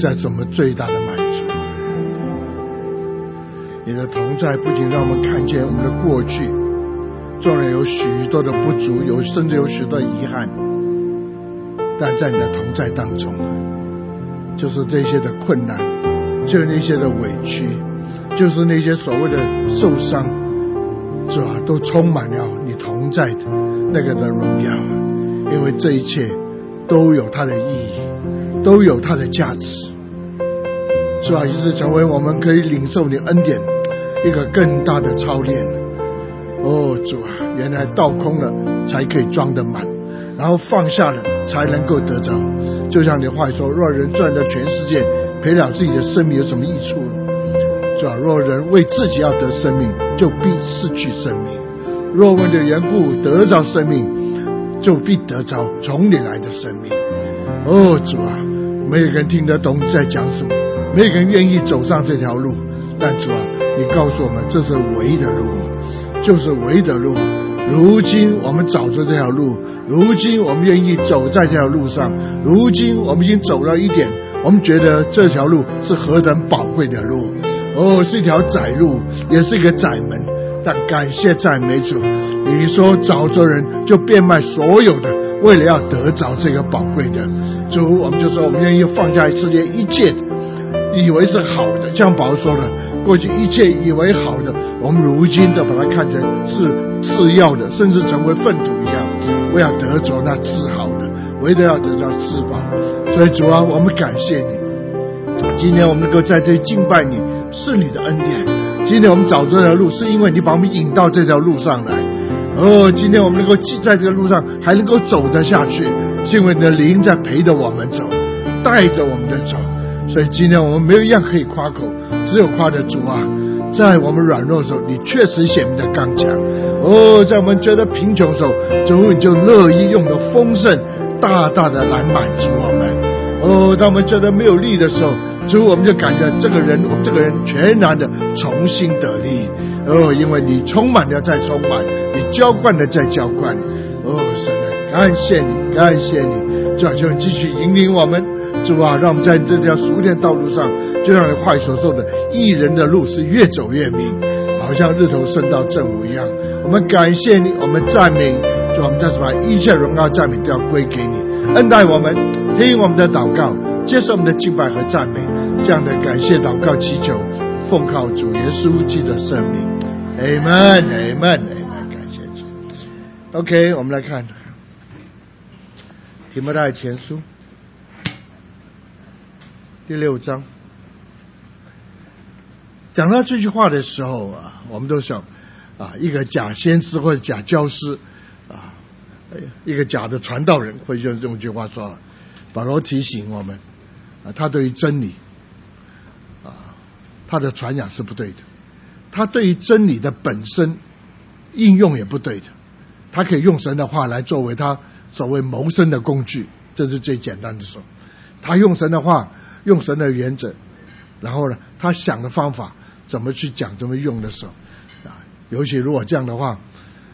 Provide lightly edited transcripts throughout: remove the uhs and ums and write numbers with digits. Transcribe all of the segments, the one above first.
在是我们最大的满足。你的同在不仅让我们看见我们的过去，纵然有许多的不足，甚至有许多遗憾，但在你的同在当中，就是这些的困难，就是那些的委屈，就是那些所谓的受伤，是吧？都充满了你同在的那个的荣耀，因为这一切都有它的意义，都有它的价值，是吧？以致成为我们可以领受你恩典一个更大的操练。哦，主啊，原来倒空了才可以装得满，然后放下了才能够得着。就像你话说，若人赚了全世界，赔了自己的生命，有什么益处呢？主啊，若人为自己要得生命，就必失去生命；若为你的缘故得着生命，就必得着从你来的生命。哦，主啊，没有人听得懂你在讲什么，没有人愿意走上这条路，但主啊，你告诉我们这是唯一的路，就是唯一的路。如今我们找着这条路，如今我们愿意走在这条路上，如今我们已经走了一点，我们觉得这条路是何等宝贵的路。哦，是一条窄路，也是一个窄门，但感谢赞美主，你说找着人就变卖所有的，为了要得着这个宝贵的。主，我们就说我们愿意放下世界一切以为是好的，像保罗说的，过去一切以为好的，我们如今的把它看成是次要的，甚至成为粪土一样，为要得着那至好的，为了要得着至宝。所以主啊，我们感谢你，今天我们能够在这里敬拜你，是你的恩典。今天我们找这条路，是因为你把我们引到这条路上来。哦，今天我们能够在这个路上还能够走得下去，是因为你的灵在陪着我们走，带着我们的走。所以今天我们没有一样可以夸口，只有夸的主啊，在我们软弱的时候，你确实显明的刚强。哦，在我们觉得贫穷的时候，主你就乐意用的丰盛大大的来满足我们。哦，当我们觉得没有力的时候，主我们就感觉这个人全然的重新得力。哦，因为你充满了再充满，你浇灌了再浇灌。哦，神啊，感谢你，感谢你，主啊，求你继续引领我们。主啊，让我们在这条属天道路上，就像你话所说的，义人的路是越走越明，好像日头升到正午一样。我们感谢你，我们赞美，主啊，我们再次把一切荣耀赞美都要归给你，恩待我们，听我们的祷告，接受我们的敬拜和赞美，这样的感谢祷告祈求，奉靠主耶稣基督的圣名 Amen Amen Amen。 感谢主。 OK， 我们来看提摩太前书第6章。讲到这句话的时候啊，我们都想啊，一个假先知或者假教师啊，一个假的传道人会用这种句话说，保罗提醒我们啊，他对于真理啊，他的传扬是不对的，他对于真理的本身应用也不对的，他可以用神的话来作为他所谓谋生的工具，这是最简单的说。他用神的话，用神的原则，然后呢，他想的方法怎么去讲，怎么用的时候啊，尤其如果这样的话，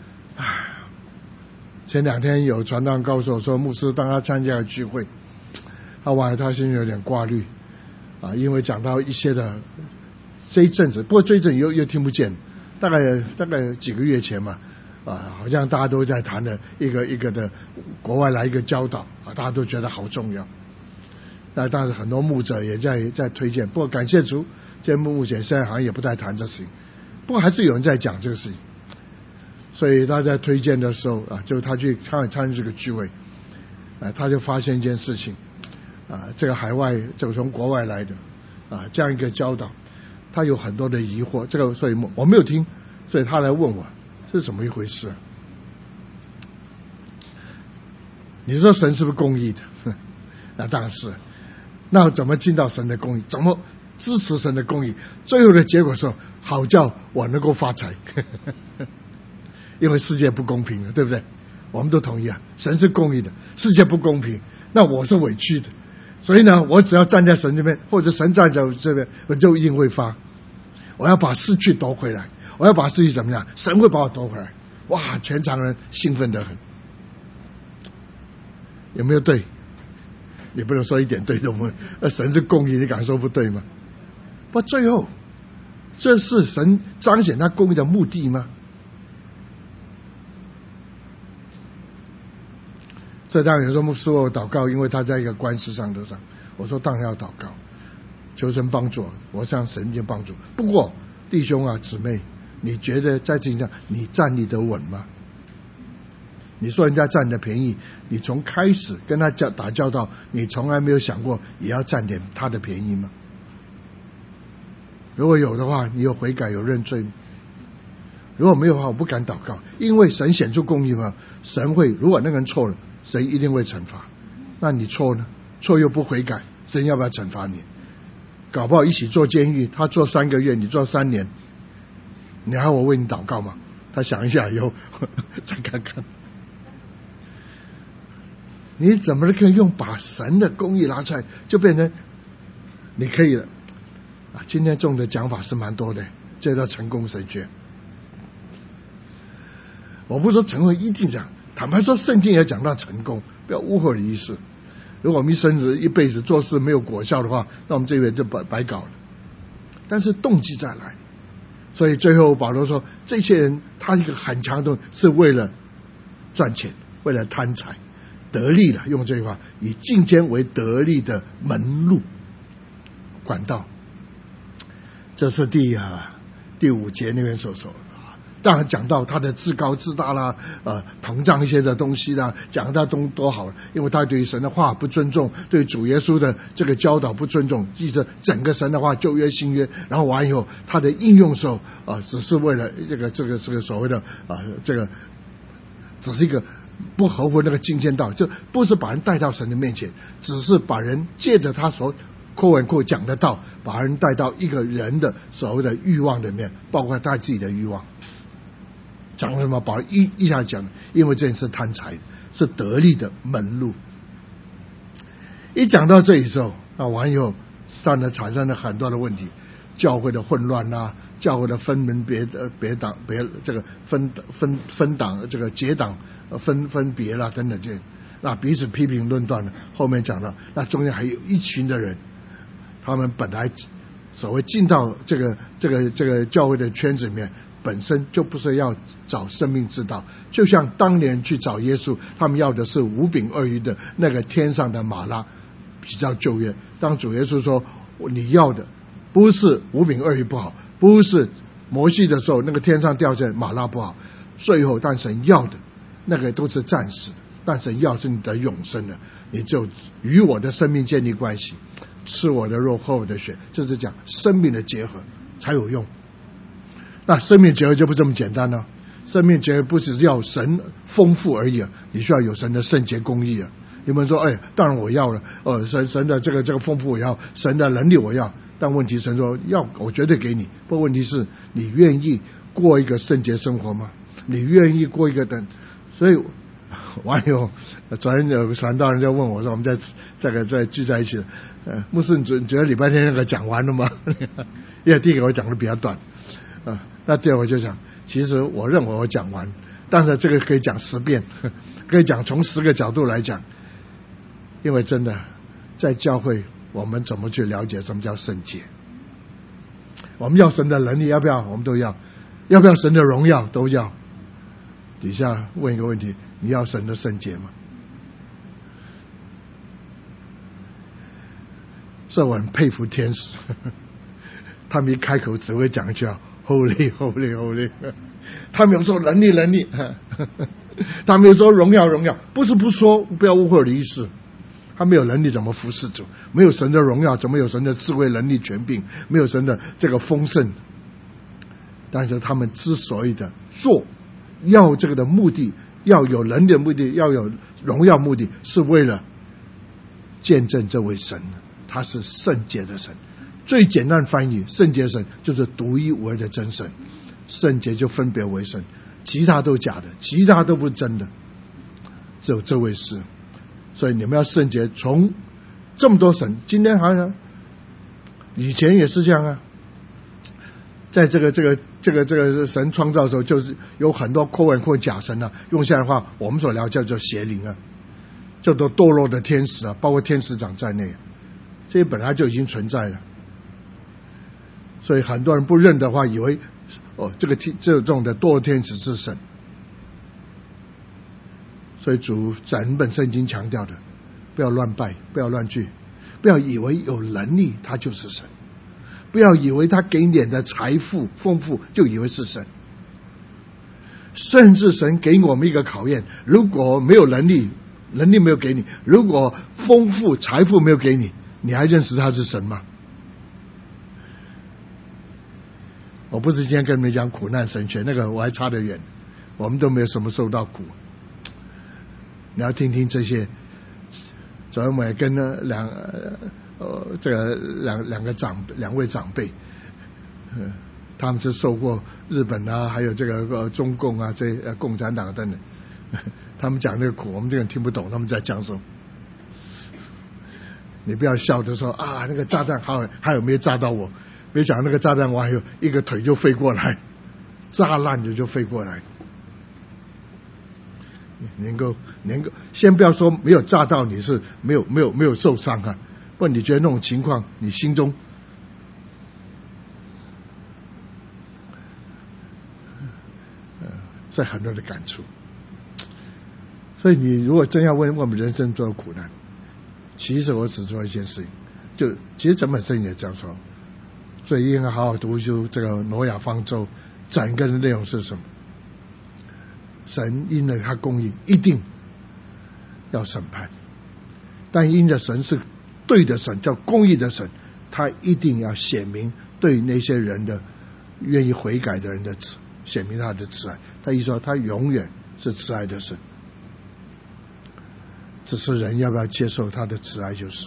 前2天有传道人告诉我说，牧师当他参加了聚会，他心里有点挂虑啊，因为讲到一些的这一阵子，不过这一阵又听不见，大概几个月前嘛，啊，好像大家都在谈的一个的国外来一个教导啊，大家都觉得好重要。那当然很多牧者也在推荐，不过感谢主，这目前现在好像也不太谈这事情，不过还是有人在讲这个事情。所以他在推荐的时候啊，就他去参与这个聚会，他就发现一件事情啊，这个海外就从国外来的啊，这样一个教导，他有很多的疑惑，这个所以我没有听，所以他来问我这是怎么一回事啊？你说神是不是公义的？那当然是。那怎么进到神的公义？怎么支持神的公义？最后的结果是好叫我能够发财，因为世界不公平了，对不对？我们都同意啊，神是公义的，世界不公平，那我是委屈的，所以呢，我只要站在神这边，或者神站在我这边，我就一定会发。我要把失去夺回来，我要把失去怎么样？神会把我夺回来。哇，全场人兴奋得很，有没有对？ 你不能说一点对都没有。神是公义，你敢说不对吗？不，最后这是神彰显他公义的目的吗？这当然有时候牧师我祷告，因为他在一个官司上头上，我说当然要祷告，求神帮助我，向神就帮助。不过弟兄啊姊妹，你觉得在这情上你站立得稳吗？你说人家占你的便宜，你从开始跟他打交道，你从来没有想过也要占点他的便宜吗？如果有的话，你有悔改有认罪吗？如果没有的话，我不敢祷告，因为神显出公义嘛，神会，如果那个人错了，神一定会惩罚。那你错呢？错又不悔改，神要不要惩罚你？搞不好一起坐监狱，他坐3个月，你坐3年，你还要我为你祷告吗？他想一下以后再看看。你怎么可以用把神的公义拿出来，就变成你可以了啊？今天中的讲法是蛮多的，这叫成功神学。我不是说成功一定讲，坦白说，圣经也讲到成功，不要误会的意思。如果我们一辈子做事没有果效的话，那我们这边就白搞了。但是动机再来，所以最后保罗说，这些人他一个很强的动机是为了赚钱，为了贪财。得利了，用这句话，以进监为得利的门路管道，这是第5节那边所说。当然讲到他的自高自大啦，膨胀一些的东西啦，讲到多好，因为他对神的话不尊重，对主耶稣的这个教导不尊重，记着整个神的话旧约新约，然后完以后他的应用时候只是为了这个所谓的这个只是一个不合乎那个进监道，就不是把人带到神的面前，只是把人借着他所讲的道，把人带到一个人的所谓的欲望里面，包括他自己的欲望。讲什么？把一下讲，因为这件事贪财是得利的门路。一讲到这里之后，完以后，当然产生了很多的问题，教会的混乱啦，教会的分门别党这个分党这个结党分别啦等等这，那彼此批评论断了。后面讲到，那中间还有一群的人，他们本来所谓进到这个教会的圈子里面，本身就不是要找生命之道，就像当年去找耶稣，他们要的是5饼2鱼的那个天上的玛拉，比较旧约。当主耶稣说你要的不是5饼2鱼不好，不是摩西的时候那个天上掉下来玛拉不好，最后但神要的那个都是暂时的，但神要是你的永生的，你就与我的生命建立关系，吃我的肉喝我的血，这是讲生命的结合才有用。那生命结合就不这么简单了，生命结合不只是要神丰富而已你需要有神的圣洁公义你们说当然我要了神的这个丰富我要，神的能力我要，但问题神说要我绝对给你，不过问题是你愿意过一个圣洁生活吗？你愿意过一个所以完以后昨天有个传道人就问我说，我们在聚在一起牧师你觉得礼拜天那个讲完了吗？因为第一个我讲的比较短那第二我就想，其实我认为我讲完，但是这个可以讲10遍，可以讲从10个角度来讲，因为真的在教会我们怎么去了解什么叫圣洁？我们要神的能力要不要？我们都要。要不要神的荣耀？都要。底下问一个问题，你要神的圣洁吗？所以我很佩服天使，他们一开口只会讲一句Holy Holy Holy， 他们有说能力他们有说荣耀，不是不说，不要误会我的意思，他没有能力怎么服侍主？没有神的荣耀怎么有神的智慧能力权柄？没有神的这个丰盛。但是他们之所以的做要这个的目的，要有能力的目的，要有荣耀目的，是为了见证这位神他是圣洁的神。最简单翻译，圣洁神就是独一无二的真神，圣洁就分别为圣，其他都假的，其他都不是真的，只有这位是。所以你们要圣洁，从这么多神，今天好像以前也是这样在这个神创造的时候，就是有很多或假神用现在的话我们所聊叫做邪灵叫做堕落的天使啊，包括天使长在内，这些本来就已经存在了。所以很多人不认的话，以为这种的堕落天使是神。所以主整本圣经强调的，不要乱拜，不要乱惧，不要以为有能力他就是神，不要以为他给你的财富丰富就以为是神。甚至神给我们一个考验，如果没有能力没有给你，如果丰富财富没有给你，你还认识他是神吗？我不是今天跟你们讲苦难神学，那个我还差得远，我们都没有什么受到苦。你要听听这些，昨天我也跟两位长辈，他们是受过日本啊，还有这个中共啊，这共产党等等，他们讲那个苦，我们这个人听不懂他们在讲什么。你不要笑着说啊，那个炸弹还有没有炸到我？没想到那个炸弹我还有一个腿就飞过来，炸烂就飞过来。能够，先不要说没有炸到你是没有受伤啊，不然你觉得那种情况，你心中在很多的感触。所以你如果真要问我们人生多少苦难，其实我只做一件事情，其实整本圣经也这样说，所以应该好好读书这个挪亚方舟，整个的内容是什么？神因着他公义一定要审判，但因着神是对的神，叫公义的神，他一定要显明对那些人的愿意悔改的人的显明他的慈爱。他一说他永远是慈爱的神，只是人要不要接受他的慈爱就是。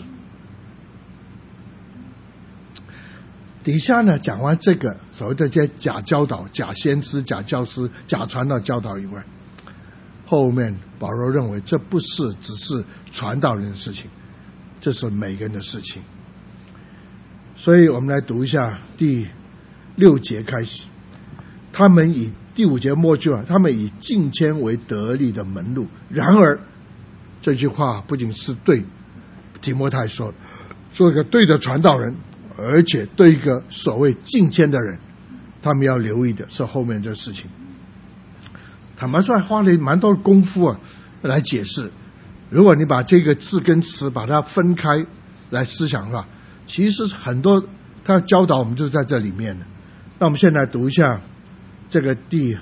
底下呢讲完这个所谓的这些假教导、假先知、假教师、假传道教导以外，后面保罗认为这不是只是传道人的事情，这是每个人的事情。所以我们来读一下第6节开始，他们以第5节末句啊，他们以敬虔为得力的门路。然而这句话不仅是对提摩太说一个对的传道人，而且对一个所谓敬虔的人，他们要留意的是后面这事情。坦白说还花了蛮多功夫啊来解释。如果你把这个字跟词把它分开来思想的话，其实很多他教导我们就在这里面了。那我们现在读一下这个第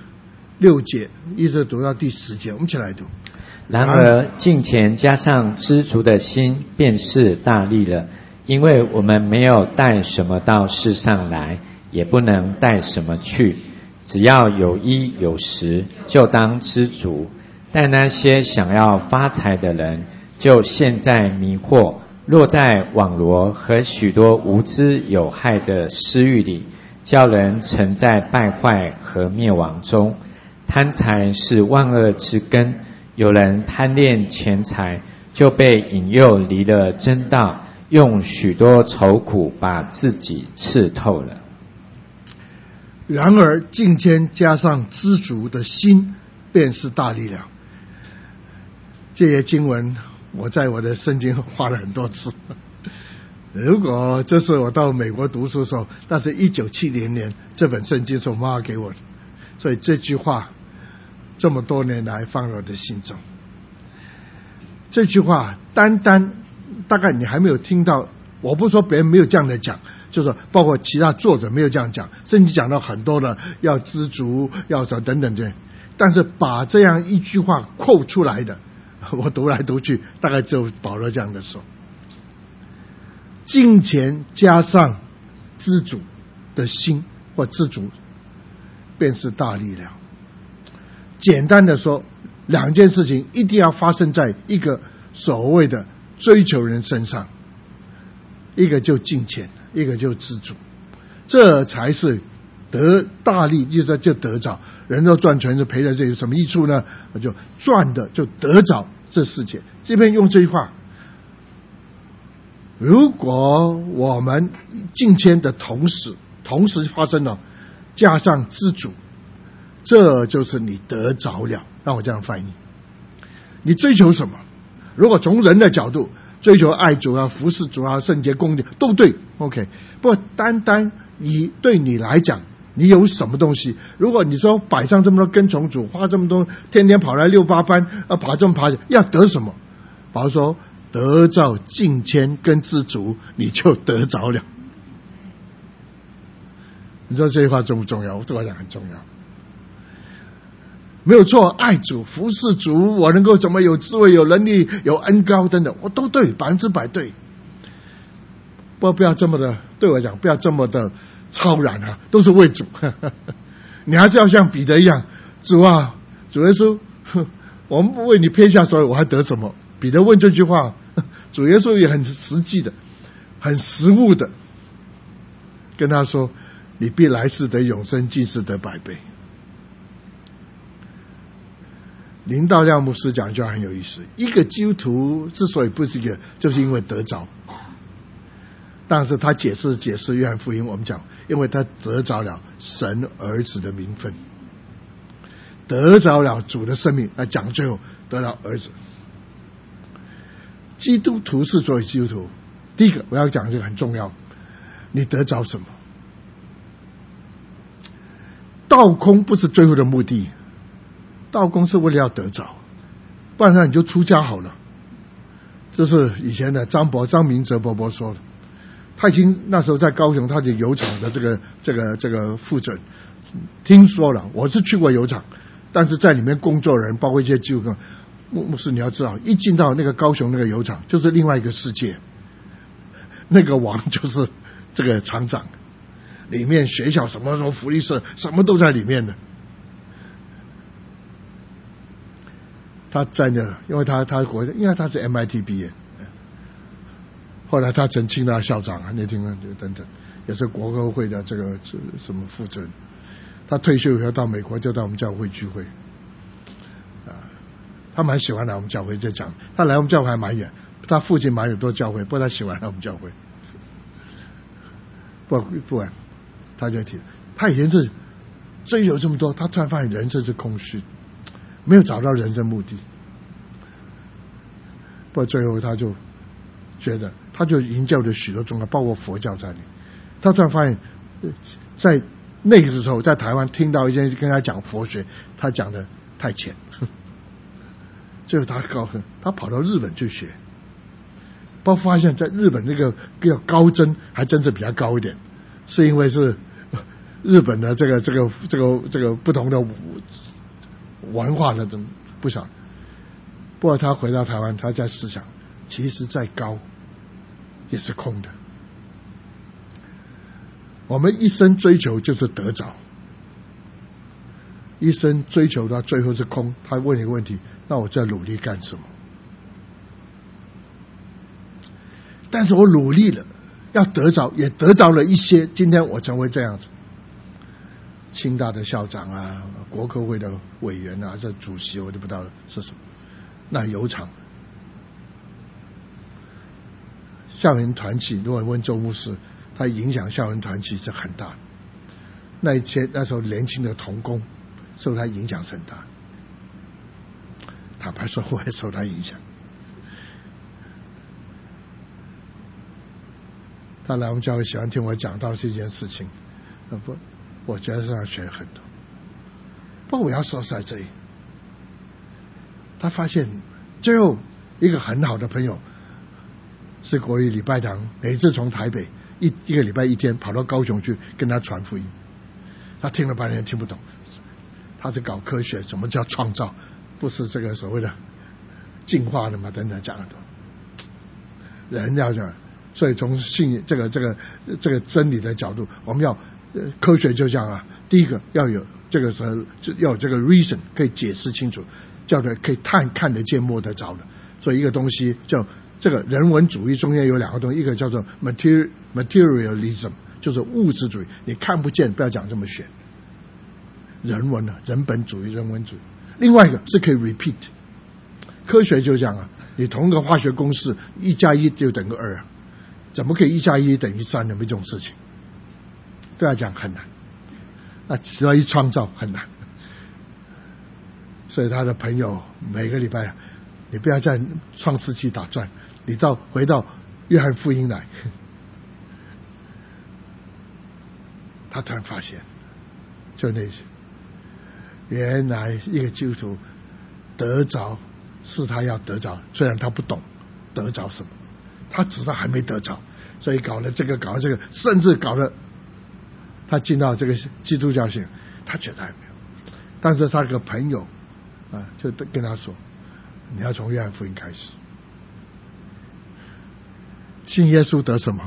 6节一直读到第10节，我们一起来读。 然而敬虔加上知足的心，便是大利了。因为我们没有带什么到世上来，也不能带什么去，只要有衣有食，就当知足。但那些想要发财的人，就陷在迷惑，落在网罗和许多无知有害的私欲里，叫人沉在败坏和灭亡中。贪财是万恶之根，有人贪恋钱财，就被引诱离了真道，用许多愁苦把自己刺透了。 然而敬虔加上知足的心，便是大力量。这些经文我在我的圣经花了很多次。如果这是我到美国读书的时候，那是1970年这本圣经是我妈妈给我的，所以这句话这么多年来放在我的心中。这句话单大概你还没有听到，我不是说别人没有这样的讲，就是包括其他作者没有这样讲，甚至讲到很多的要知足要什么等等这，但是把这样一句话扣出来的，我读来读去大概只有保罗这样的说。敬虔加上知足的心或知足，便是大力量。简单的说，两件事情一定要发生在一个所谓的追求人身上，一个就敬虔，一个就知足，这才是得大利，就得着。人都赚钱是赔了，这有什么益处呢？就赚的就得着这世界。这边用这句话，如果我们敬虔的同时发生了，加上知足，这就是你得着了。让我这样翻译，你追求什么？ 如果从人的角度追求爱主啊、服侍主啊、圣洁公义都对 ，OK。不过单单对你来讲，你有什么东西？如果你说摆上这么多跟从主，花这么多，天天跑来6、8班，爬这么爬，要得什么？保罗说：得着敬虔跟知足，你就得着了。你知道这句话重不重要？对我讲很重要。没有错，爱主、服侍主，我能够怎么有智慧、有能力、有恩膏等等，我都对，100%对。不要这么的，对我讲，不要这么的超然啊，都是为主。你还是要像彼得一样，主啊，主耶稣，我们为你撇下所有，我还得什么？彼得问这句话，主耶稣也很实际的、很实务的跟他说：你必来世得永生，今世得100倍。林道亮牧师讲一句话很有意思，一个基督徒之所以不是一个，就是因为得着。但是他解释约翰福音，我们讲，因为他得着了神儿子的名分，得着了主的生命，来讲最后得了儿子。基督徒是作为基督徒，第一个我要讲这个很重要，你得着什么？道空不是最后的目的，道空是为了要得着，不然你就出家好了。这是以前的张明哲伯伯说的。他已经那时候在高雄，他的油厂的这个副诊，听说了，我是去过油厂，但是在里面工作的人，包括一些机构，牧师你要知道，一进到那个高雄那个油厂，就是另外一个世界，那个王就是这个厂长，里面学校什么福利社什么都在里面的。他在那，因为他是 MIT 毕业。后来他曾清大校长啊，那听了等等，也是国科会的这个什么负责人。他退休以后到美国，就到我们教会聚会，他蛮喜欢来我们教会在讲。他来我们教会还蛮远，他附近蛮有多教会，不过他喜欢来我们教会。不然，他就提，他以前是追求这么多，他突然发现人生是空虚，没有找到人生目的。不过最后他就觉得，他就营救了许多宗教，包括佛教在内。他突然发现，在那个时候，在台湾听到一些跟他讲佛学，他讲的太浅。最后他他跑到日本去学，包括发现在日本这个叫高僧还真是比较高一点，是因为是日本的这个不同的文化的不少。不过他回到台湾，他在思想，其实再高也是空的。我们一生追求就是得着，一生追求到最后是空。他问一个问题，那我在努力干什么？但是我努力了，要得着，也得着了一些。今天我成为这样子，清大的校长啊，国科会的委员啊，这主席我就不知道了是什么。那油厂校园团契，如果问周牧师，他影响校园团契是很大。那时候年轻的童工受他影响是很大。坦白说，我也受他影响。他来我们教会喜欢听我讲到这件事情，我觉得是要学很多。不过我要说在这里，他发现最后一个很好的朋友是国语礼拜堂，每次从台北一个礼拜一天跑到高雄去跟他传福音。他听了半天听不懂，他是搞科学，什么叫创造，不是这个所谓的进化的嘛，等等讲的多。人要讲，所以从信这个真理的角度，我们要科学就这样啊。第一个要有这个要有这个 reason 可以解释清楚，叫做可以看得见摸得着的。所以一个东西叫这个人文主义中间有两个东西，一个叫做 materialism， 就是物质主义，你看不见，不要讲这么玄。人文啊，人本主义、人文主义。另外一个是可以 repeat， 科学就这样啊，你同一个化学公式1+1就等于2啊，怎么可以1+1等于3呢？没这种事情，对他讲很难。那只要一创造很难，所以他的朋友每个礼拜你不要在创世纪打转，你回到约翰福音来。他突然发现，就那些原来一个基督徒得着是他要得着，虽然他不懂得着什么，他只是还没得着，所以搞了这个搞了这个，甚至搞了他进到这个基督教性，他觉得还没有。但是他这个朋友就跟他说，你要从约翰福音开始，信耶稣得什么？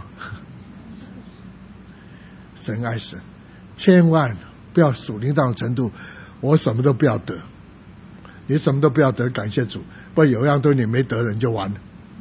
神爱神，千万不要属灵到程度，我什么都不要得。你什么都不要得，感谢主，不然有样东西你没得人就完了，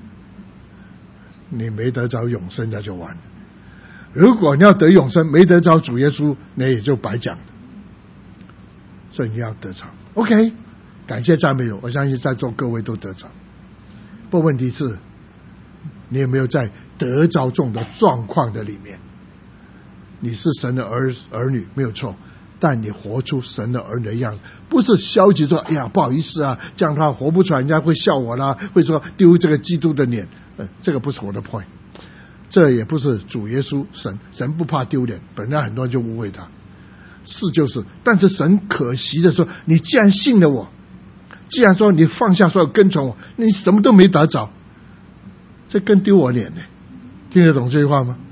你没得着永生那就完了。如果你要得永生，没得着主耶稣，那也就白讲了。所以你要得着 ，OK， 感谢赞美主，我相信在座各位都得着。不过问题是，你有没有在得着中的状况的里面？你是神的儿女没有错，但你活出神的儿女的样子，不是消极说哎呀不好意思啊，这样他活不出来，人家会笑我啦，会说丢这个基督的脸，这个不是我的 point， 这也不是主耶稣神不怕丢脸，本来很多人就误会他，是就是，但是神可惜的说，你既然信了我，既然说你放下所有跟从我，你什么都没得着，这更丢我脸呢，听得懂这句话吗？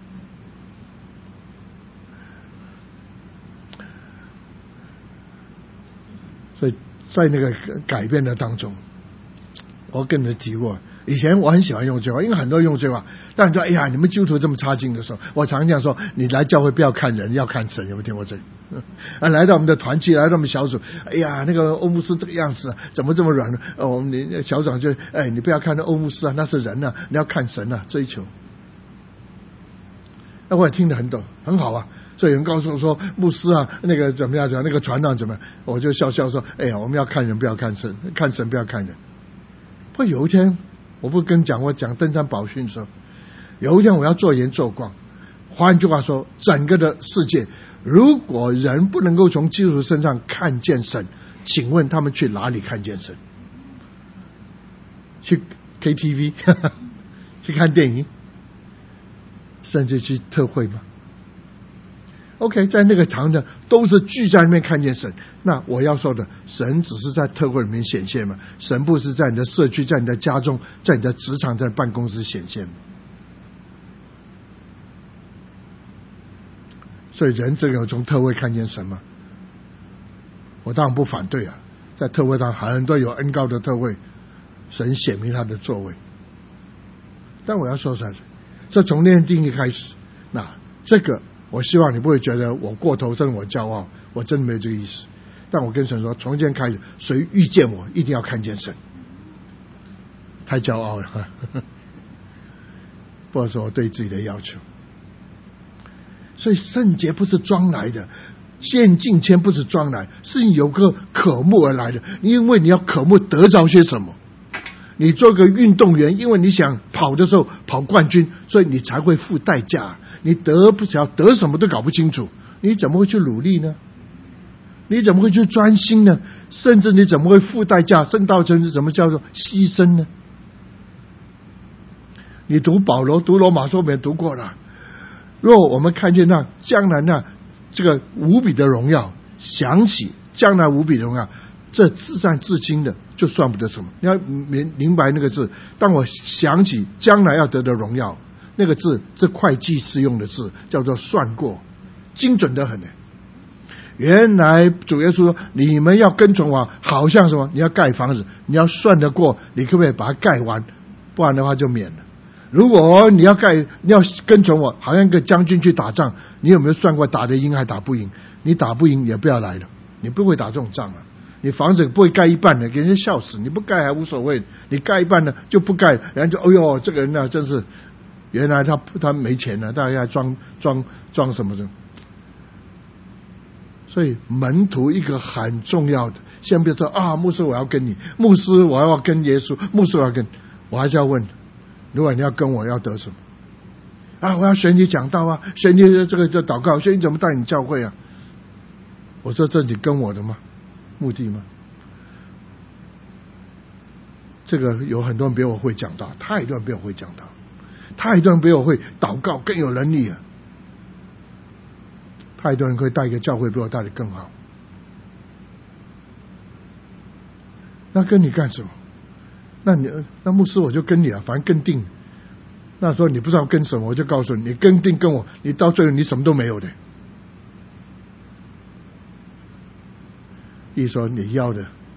所以在那个改变的当中，我跟你们提过，以前我很喜欢用这句话，因为很多人用这句话，但你说哎呀你们基督徒这么差劲的时候，我常讲说，你来教会不要看人，要看神，有没有听过这个？来到我们的团契，来到我们小组，哎呀那个欧牧师这个样子怎么这么软呢？我们小长就你不要看那欧牧师啊，那是人啊，你要看神啊，追求。那我也听得很懂，很好啊。所以有人告诉我说，牧师啊，那个怎么样讲，那个传道怎么样？我就笑笑说，哎呀，我们要看人，不要看神，看神不要看人。不过有一天，我不跟我讲登山宝训的时候，有一天我要做盐做光。换句话说，整个的世界，如果人不能够从基督徒身上看见神，请问他们去哪里看见神？去 KTV 去看电影，甚至去特会吗？OK， 在那个场的都是聚在那边看见神。那我要说的，神只是在特会里面显现嘛？神不是在你的社区，在你的家中，在你的职场，在办公室显现嘛？所以人真有从特会看见神吗？我当然不反对啊，在特会上很多有恩膏的特会，神显明他的作为。但我要说啥子？这从那天定义开始，那这个。我希望你不会觉得我过头，真的我骄傲，我真的没有这个意思。但我跟神说，从今天开始，谁遇见我，一定要看见神。太骄傲了，不是我对自己的要求。所以圣洁不是装来的，献敬虔不是装来，是有个渴慕而来的。因为你要渴慕得着些什么。你做个运动员，因为你想跑的时候跑冠军，所以你才会付代价。你得不了，得什么都搞不清楚，你怎么会去努力呢？你怎么会去专心呢？甚至你怎么会付代价？圣道成是怎么叫做牺牲呢？你读保罗、读罗马书没读过了？若我们看见那将来那这个无比的荣耀，想起将来无比的荣耀，这自战自清的就算不得什么。你要明白那个字，当我想起将来要得的荣耀，那个字是会计师用的字，叫做算过，精准得很的。原来主耶稣说，你们要跟从我，好像什么？你要盖房子，你要算得过，你可不可以把它盖完？不然的话就免了。如果你要跟从我，好像一个将军去打仗，你有没有算过打得赢还打不赢？你打不赢也不要来了，你不会打这种仗啊。你房子不会盖一半的，给人家笑死。你不盖还无所谓，你盖一半呢就不盖，人家就哎呦，这个人呢真是，原来他没钱了，大家装什么的。所以门徒一个很重要的，先别说啊，牧师我要跟你，牧师我要跟耶稣，牧师我要跟，我还是要问，如果你要跟我要得什么？啊，我要学你讲道啊，学你这个祷告，学你怎么带你教会啊？我说这你跟我的吗？目的吗？ 这个有很多人比我会讲道，太多人比我会讲道，太多人比我会祷告更有能力啊，太多人可以带一个教会比我带的更好。那跟你干什么？那牧师我就跟你啊，反正跟定。那时候你不知道跟什么，我就告诉你，你跟定跟我，你到最后你什么都没有的。一说你要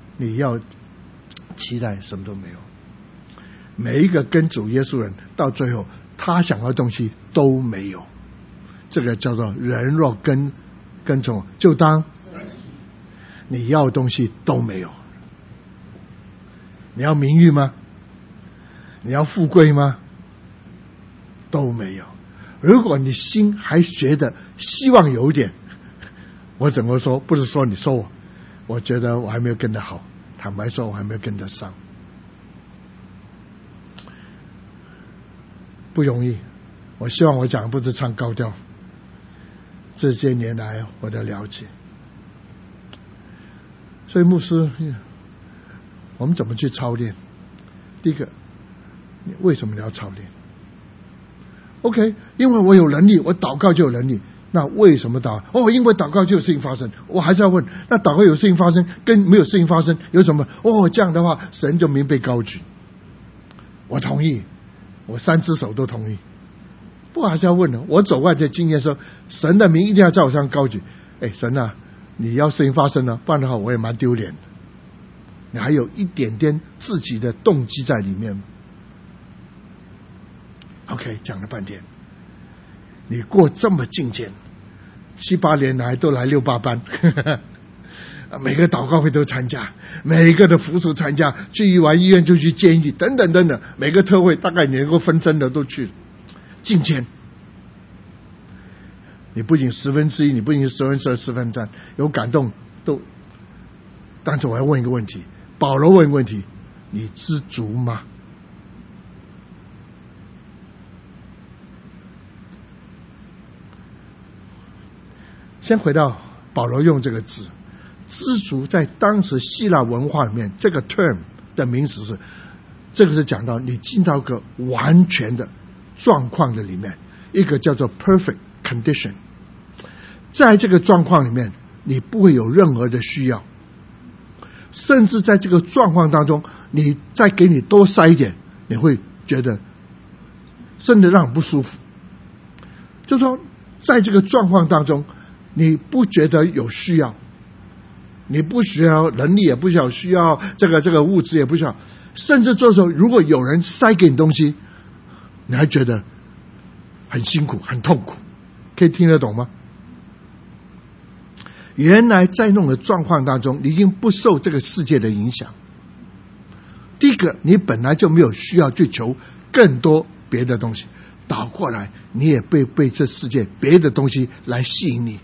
期待什么都没有。每一个跟主耶稣人到最后，他想要的东西都没有。这个叫做人若跟从，就当你要的东西都没有。你要名誉吗？你要富贵吗？都没有。如果你心还觉得希望有一点，我怎么说？不是说你说我觉得我还没有跟得好，坦白说我还没有跟得上，不容易。我希望我讲不是唱高调，这些年来我的了解。所以牧师，我们怎么去操练？第一个，为什么你要操练 ？OK， 因为我有能力，我祷告就有能力。那为什么祷？因为祷告就有事情发生。我还是要问，那祷告有事情发生，跟没有事情发生有什么？这样的话，神就名被高举。我同意，我3只手都同意。不过还是要问呢，我走外的经验说，神的名一定要在我上高举。神啊，你要事情发生了，不然的话我也蛮丢脸的。你还有一点点自己的动机在里面。OK， 讲了半天，你过这么敬虔，7、8年来都来6、8班，每个祷告会都参加，每一个的服侍参加，去完医院就去监狱，等等等等，每个特会大概你能够分身的都去敬虔。你不仅1/10，你不仅2/12、3/3，有感动都。但是我要问一个问题，保罗问一个问题：你知足吗？先回到保罗用这个字，知足在当时希腊文化里面，这个 term 的名词是，这个是讲到你进到一个完全的状况的里面，一个叫做 perfect condition， 在这个状况里面，你不会有任何的需要，甚至在这个状况当中，你再给你多塞一点，你会觉得甚至让你不舒服。就是说，在这个状况当中，你不觉得有需要，你不需要能力，也不需要这个物质，也不需要，甚至这时候如果有人塞给你东西，你还觉得很辛苦很痛苦。可以听得懂吗？原来在那种的状况当中，你已经不受这个世界的影响。第一个，你本来就没有需要去求更多别的东西，倒过来你也被这世界别的东西来吸引你。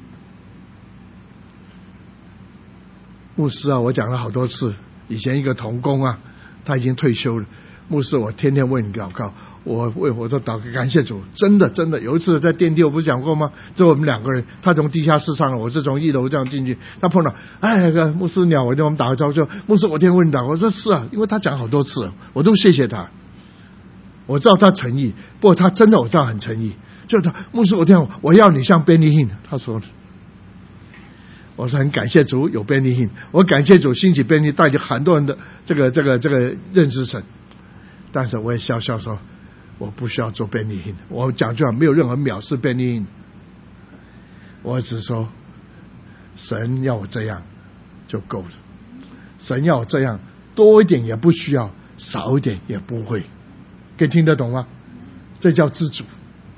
牧师啊，我讲了好多次，以前一个同工啊，他已经退休了。牧师，我天天为你祷告，我都祷告，感谢主，真的。有一次在电梯，我不是讲过吗？这我们2个人，他从地下室上来，我是从1楼这样进去，他碰到，牧师鸟，我们打个招呼，牧师，我天天为你祷告。我说是啊，因为他讲好多次了，我都谢谢他。我知道他诚意，不过他真的我知道很诚意，就是他，牧师，我要你像 Benny Hinn， 他说的。我说很感谢主有 Benny Hinn， 我感谢主兴起 Benny， 带着很多人的这个认识神。但是我也笑笑说，我不需要做 Benny Hinn， 我讲句话没有任何藐视 Benny Hinn， 我只说神要我这样就够了，神要我这样多一点也不需要，少一点也不会。可以听得懂吗？这叫知足。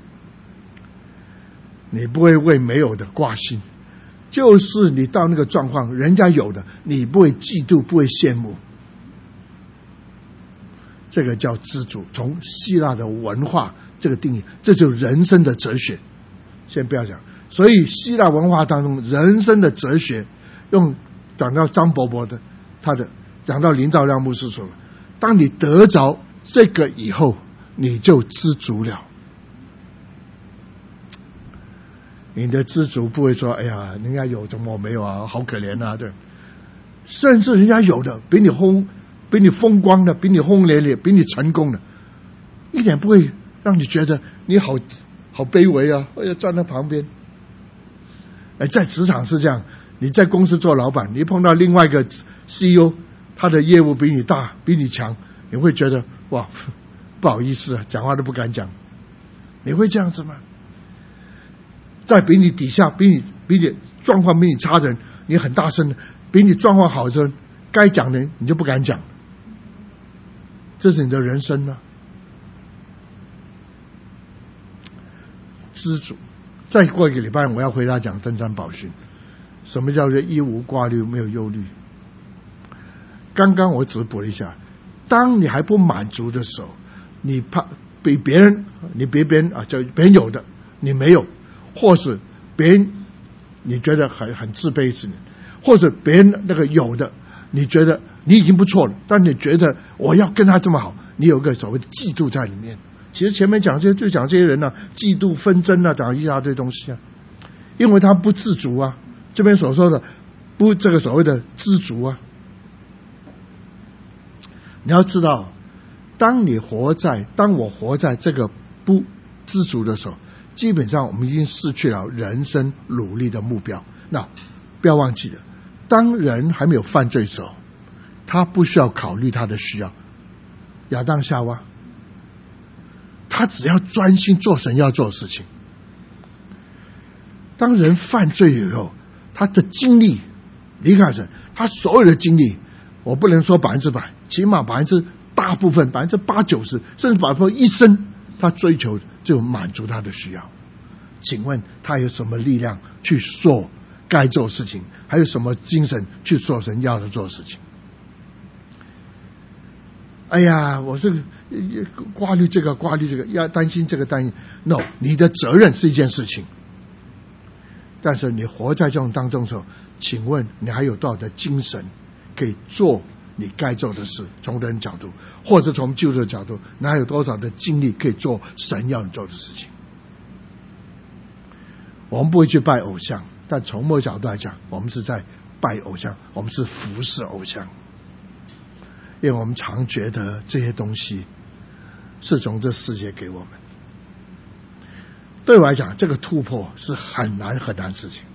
你不会为没有的挂心，就是你到那个状况，人家有的，你不会嫉妒，不会羡慕。这个叫知足，从希腊的文化这个定义，这就是人生的哲学。先不要讲，所以希腊文化当中人生的哲学，讲到张伯伯的，讲到林道亮牧师说了，当你得着这个以后，你就知足了。你的知足不会说，哎呀，人家有怎么我没有啊，好可怜啊，对。甚至人家有的比比你风光的，比你轰烈烈，比你成功的，一点不会让你觉得你好卑微啊！我要站在旁边。在职场是这样，你在公司做老板，你碰到另外一个 CEO， 他的业务比你大，比你强，你会觉得哇，不好意思啊，讲话都不敢讲。你会这样子吗？在比你底下，比你状况比你差的人，你很大声的；比你状况好的人，该讲的你就不敢讲。这是你的人生吗？知足。再过一个礼拜，我要回答讲登山宝训。什么叫做一无挂虑，没有忧虑？刚刚我只补了一下，当你还不满足的时候，你怕比别人，你别别人啊，就别人有的你没有，或是别人你觉得很自卑是你，或者别人那个有的，你觉得你已经不错了，但你觉得我要跟他这么好，你有个所谓的嫉妒在里面。其实前面讲就讲这些人呢，嫉妒纷争啊，讲一大堆东西啊，因为他不自足啊。这边所说的不这个所谓的知足啊，你要知道，当我活在这个不知足的时候，基本上我们已经失去了人生努力的目标。那不要忘记了，当人还没有犯罪的时候，他不需要考虑他的需要。亚当夏娃，他只要专心做神要做的事情。当人犯罪以后，他的精力离开神，他所有的精力，我不能说100%，起码大部分80%、90%，甚至一生，他追求就满足他的需要。请问他有什么力量去做该做的事情？还有什么精神去做神要的做的事情？哎呀，我是挂虑这个，要担心这个担心。No， 你的责任是一件事情，但是你活在这种当中的时候，请问你还有多少的精神可以做你该做的事？从人角度，或者从基督的角度，你还有多少的精力可以做神要你做的事情？我们不会去拜偶像，但从某角度来讲，我们是在拜偶像，我们是服侍偶像。因为我们常觉得这些东西是从这世界给我们。对我来讲，这个突破是很难的事情。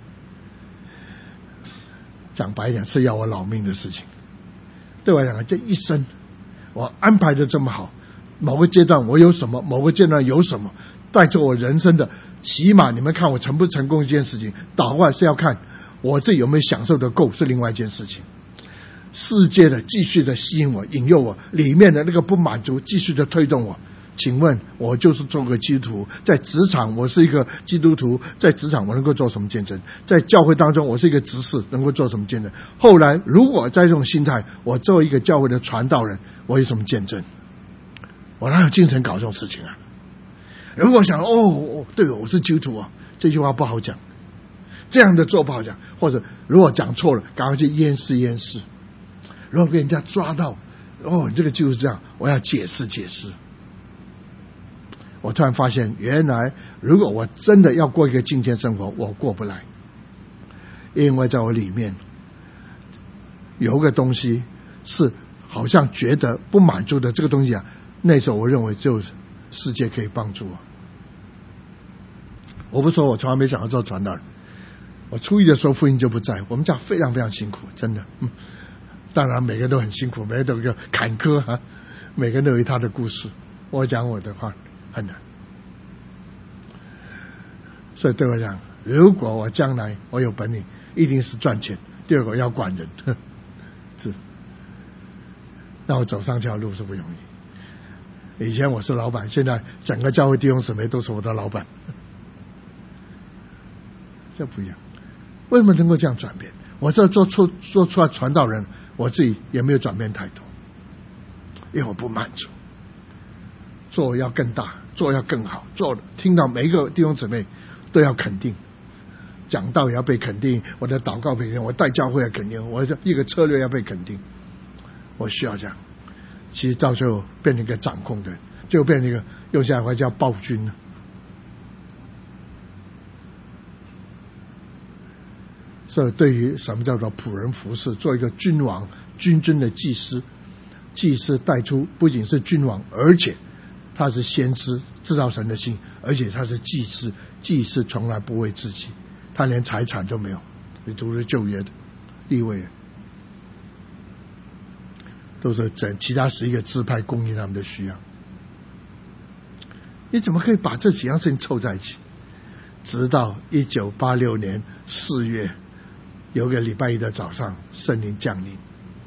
讲白一点，是要我老命的事情。对我来讲，这一生我安排的这么好，某个阶段我有什么，某个阶段有什么，带着我人生的，起码你们看我成不成功一件事情，倒过来是要看我自己有没有享受的够，是另外一件事情。世界的继续的吸引我，引诱我，里面的那个不满足继续的推动我。请问我就是做个基督徒，在职场我是一个基督徒，在职场我能够做什么见证？在教会当中我是一个执事，能够做什么见证？后来如果在这种心态，我作为一个教会的传道人，我有什么见证？我哪有精神搞这种事情啊？如果想对，我是基督徒啊，这句话不好讲，这样的做不好讲，或者如果讲错了，赶快去验尸。如果被人家抓到，你这个就是这样，我要解释。我突然发现，原来如果我真的要过一个敬虔生活，我过不来，因为在我里面有个东西是好像觉得不满足的这个东西啊，那时候我认为只有世界可以帮助我。我不说我从来没想要做传道人，我初一的时候福音就不在，我们家非常非常辛苦，真的。当然每个人都很辛苦，每个人都有一个坎坷啊，每个人都有他的故事。我讲我的话很难，所以对我讲，如果我将来我有本领，一定是赚钱。第二个要管人，是让我走上这条路是不容易。以前我是老板，现在整个教会弟兄姊妹都是我的老板，这不一样。为什么能够这样转变？我这做出来传道人，我自己也没有转变太多，因为我不满足，做要更大，做要更好，做听到每一个弟兄姊妹都要肯定，讲道也要被肯定，我的祷告被肯定，我带教会要肯定，我一个策略要被肯定，我需要这样。其实到最后变成一个掌控的人，最后变成一个用下来话叫暴君了。所以对于什么叫做仆人服侍，做一个君王君尊的祭司， 祭司带出不仅是君王，而且他是先知，知道神的心，而且他是祭司。祭司从来不为自己，他连财产都没有。你读是旧约的利未人，都是其他11个支派供应他们的需要。你怎么可以把这几样事情凑在一起？直到1986年4月，有个礼拜一的早上，圣灵降临，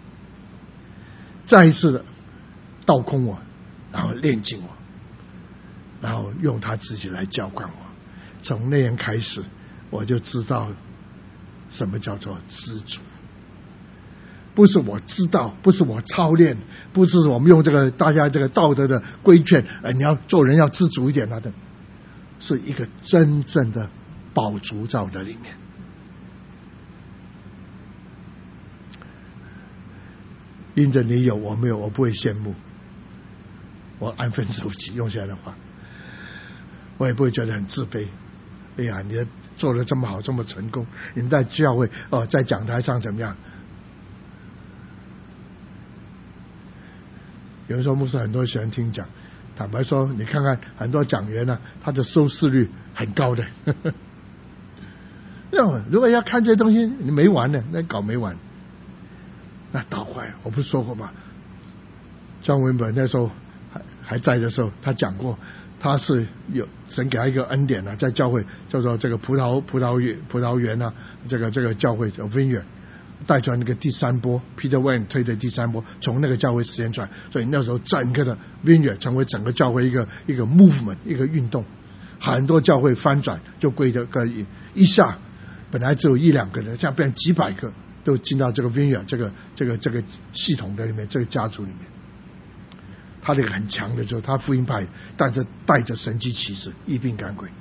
再一次的倒空我，然后炼净我，然后用他自己来浇灌我。从那天开始，我就知道什么叫做知足。不是我知道，不是我操练，不是我们用这个大家这个道德的规劝，你要做人要知足一点的，是一个真正的饱足在我的里面。因着你有我没有，我不会羡慕，我安分守己，用现在的话，我也不会觉得很自卑。哎呀，你做得这么好，这么成功，你在教会在讲台上怎么样？有人说牧师很多喜欢听讲，坦白说，你看看很多讲员呢，他的收视率很高的。如果要看这些东西，你没完的，那搞没完。那倒坏，我不是说过吗？张文本那时候还在的时候，他讲过，他是有神给他一个恩典啊，在教会叫做这个葡萄园啊，这个教会叫 Vineyard。带出来那个第3波 Peter Wayne 推的第3波，从那个教会实现出来，所以那时候整个的 Vineyard 成为整个教会一个 movement 一个运动，很多教会翻转，就归这个一下，本来只有1-2个人，现在变成几百个都进到这个 Vineyard 这个系统的里面，这个家族里面。他这个很强的，就是他福音派，但是带着神迹奇事，医病赶鬼。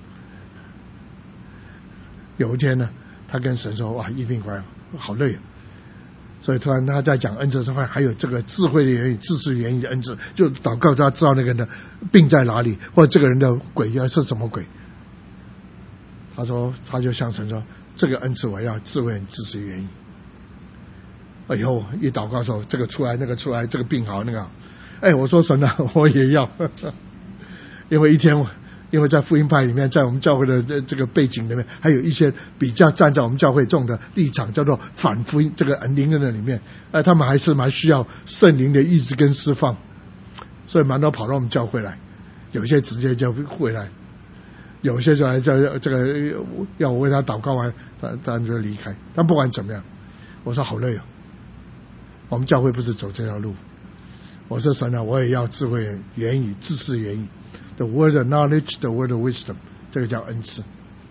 有一天呢，他跟神说：“哇，医病快。”好累啊！所以突然他在讲恩赐之外，还有这个智慧的言语、知识言语的恩赐，就祷告他知道那个人的病在哪里，或者这个人的鬼要是什么鬼。他说，他就向神说：“这个恩赐我要智慧、知识言语。”以后一祷告说，这个出来，那个出来，这个病好，那个好。我说神啊，我也要，因为因为在福音派里面，在我们教会的这个背景里面，还有一些比较站在我们教会这种的立场，叫做反福音这个灵恩的里面，他们还是蛮需要圣灵的医治跟释放，所以蛮多跑到我们教会来，有些直接就回来，有些就来这个要我为他祷告完，他就离开。但不管怎么样，我说好累哦，我们教会不是走这条路。我说神啊，我也要智慧言语、知识言语。The word of knowledge, the word of wisdom， 这个叫恩赐，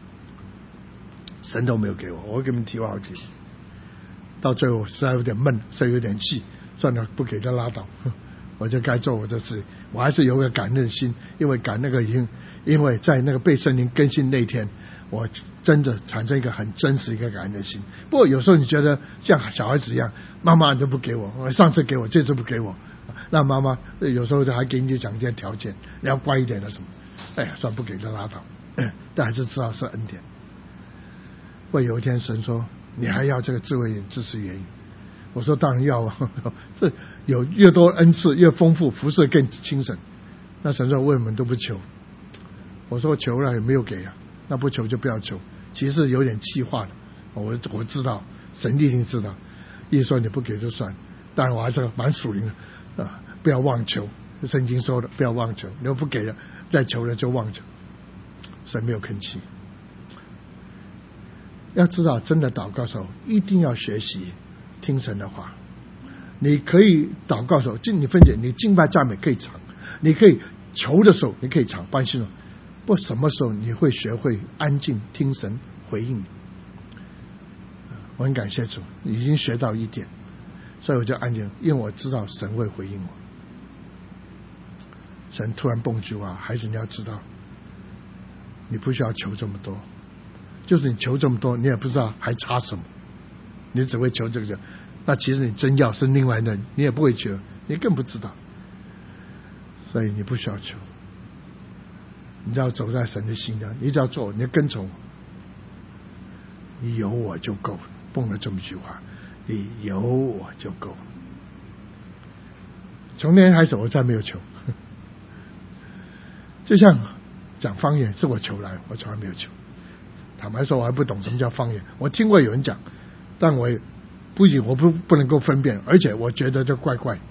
神都没有给我，我给你们提过好几次，到最后实在有点闷，所以有点气，算了，不给他拉倒，我就该做我的事。我还是有个感恩心，因为因为在那个被圣灵更新那天，我真的产生一个很真实一个感恩的心。不过有时候你觉得像小孩子一样，妈妈你都不给我，上次给我，这次不给我。那妈妈有时候还给你讲一些条件，你要乖一点的什么，算不给就拉倒，但还是知道是恩典。会有一天神说你还要这个智慧知识言语，我说当然要啊，这有越多恩赐越丰富，服事更精神。那神说为什么都不求？我说求了也没有给啊，那不求就不要求。其实有点气话的，我知道神一定知道，意思说你不给就算，当然我还是蛮属灵的。不要妄求，圣经说的不要妄求，你要不给了再求了就妄求，神没有吭气。要知道真的祷告的时候一定要学习听神的话。你可以祷告的时候你分解，你敬拜赞美可以长，你可以求的时候你可以长，关系了。不什么时候你会学会安静听神回应你？我很感谢主，已经学到一点，所以我就安静，因为我知道神会回应我。神突然蹦句话，还是你要知道，你不需要求这么多，就是你求这么多，你也不知道还差什么，你只会求这个，那其实你真要是另外的，你也不会求，你更不知道，所以你不需要求，你只要走在神的心上，你只要做，你要跟从我，你有我就够了，蹦了这么一句话，你有我就够了。 从那天开始我再没有求。就像讲方言是我求来，我从来没有求。坦白说，我还不懂什么叫方言，我听过有人讲，但我不能够分辨，而且我觉得这怪怪。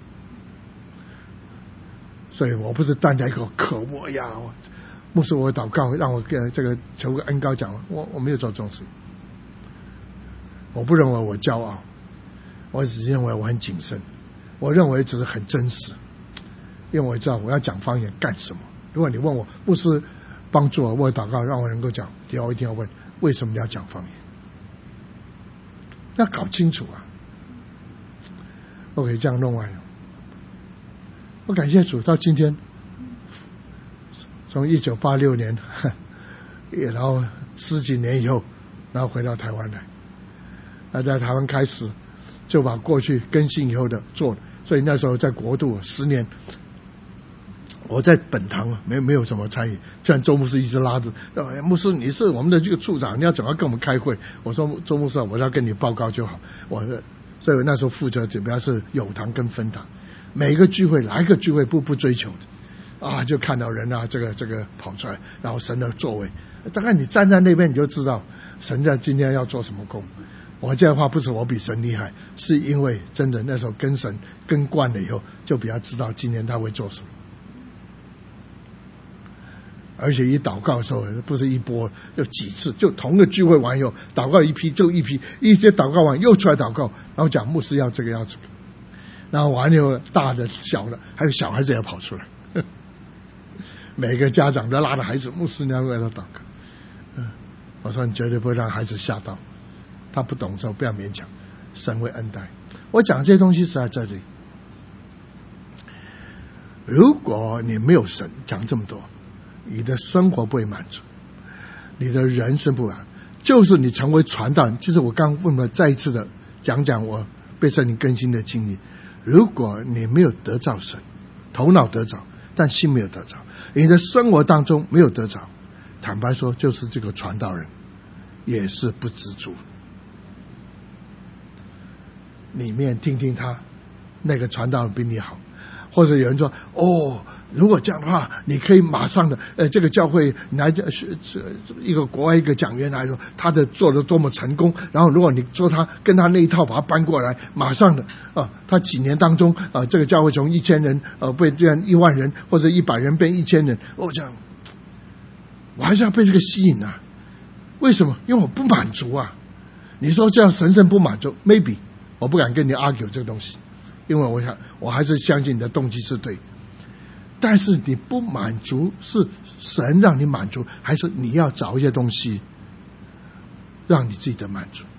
所以我不是站在一个可我呀，牧师我祷告让我这个求个恩膏讲，我没有做这种事。我不认为我骄傲，我只认为我很谨慎，我认为只是很真实，因为我知道我要讲方言干什么。如果你问我牧师帮助我祷告让我能够讲，我一定要问为什么你要讲方言，要搞清楚啊。我可以这样弄完了。我感谢主，到今天，从1986年，然后10几年以后，然后回到台湾来。那在台湾开始就把过去更新以后的做了，所以那时候在国度10年，我在本堂没有什么参与。虽然周牧师一直拉着，牧师你是我们的这个处长，你要怎么跟我们开会？我说周牧师，我要跟你报告就好。所以我那时候负责主要是有堂跟分堂。每一个聚会，哪一个聚会不追求的啊？就看到人啊，这个跑出来，然后神的作为，大概你站在那边你就知道神在今天要做什么工。我这样的话不是我比神厉害，是因为真的那时候跟神跟惯了以后，就比较知道今天他会做什么。而且一祷告的时候不是一波，就几次，就同个聚会完以后祷告一批就一批，一些祷告完又出来祷告，然后讲牧师要这个要这个。然后完了，大的小的还有小孩子也跑出来，每个家长都拉着孩子，牧师你要为他祷告。我说你绝对不会让孩子吓到，他不懂的时候不要勉强，神会恩待。我讲这些东西是在这里。如果你没有神，讲这么多，你的生活不会满足，你的人生不满，就是你成为传道人。就是我刚问了，再一次的讲我被圣灵更新的经历。如果你没有得着神，头脑得着，但心没有得着，你的生活当中没有得着，坦白说，就是这个传道人也是不知足。里面听听他，那个传道人比你好。或者有人说如果这样的话，你可以马上的这个教会来一个国外一个讲员来说，他的做的多么成功，然后如果你说他跟他那一套把他搬过来，马上的他几年当中这个教会从1000人被这样1万人或者100人变1000人，这样我还是要被这个吸引啊。为什么？因为我不满足啊。你说这样神圣不满足 maybe 我不敢跟你 argue 这个东西，因为我还是相信你的动机是对。但是你不满足是神让你满足，还是你要找一些东西让你自己的满足？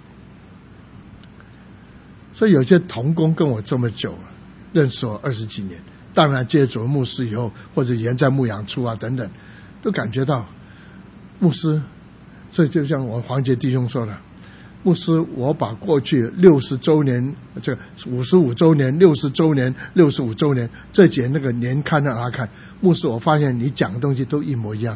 所以有些同工跟我这么久了，认识我20几年，当然接触牧师以后，或者以前在牧养处等等，都感觉到牧师。所以就像我黄杰弟兄说的，牧师，我把过去60周年、这55周年、60周年、65周年这几年那个年刊让他看，牧师，我发现你讲的东西都一模一样。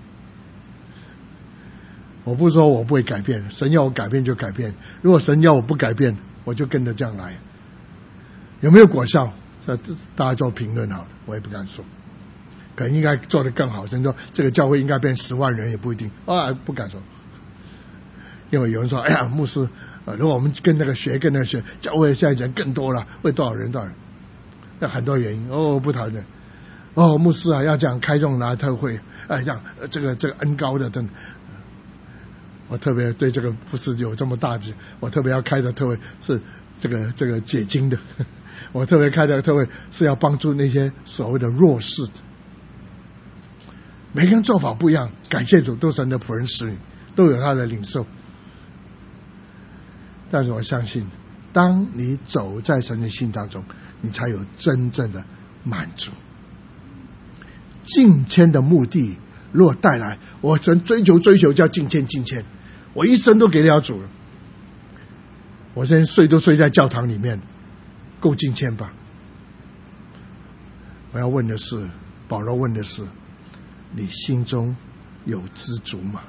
我不是说我不会改变，神要我改变就改变，如果神要我不改变，我就跟着这样来。有没有果效？大家做评论好了，我也不敢说，可能应该做得更好。神说这个教会应该变10万人也不一定不敢说。因为有人说，哎呀，牧师，如果我们跟那个学，教会现在人更多了，会多少人？那很多原因。不讨论。牧师要这样开这种特会，这样这个恩膏的等。我特别对这个不是有这么大的，我特别要开的特会是这个解经的，我特别开的特会是要帮助那些所谓的弱势的。每个人做法不一样，感谢主，都是神的仆人使女，都有他的领受。但是我相信，当你走在神的心当中，你才有真正的满足。敬谦的目的，如果带来我神追求叫敬谦，我一生都给了主了。我现在睡都睡在教堂里面，够敬谦吧？我要问的是，保罗问的是，你心中有知足吗？